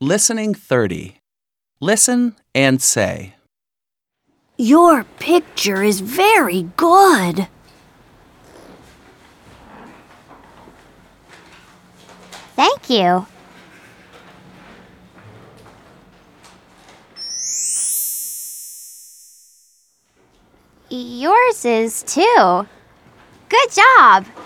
Listening 30. Listen and say. Your picture is very good. Thank you. Yours is too. Good job.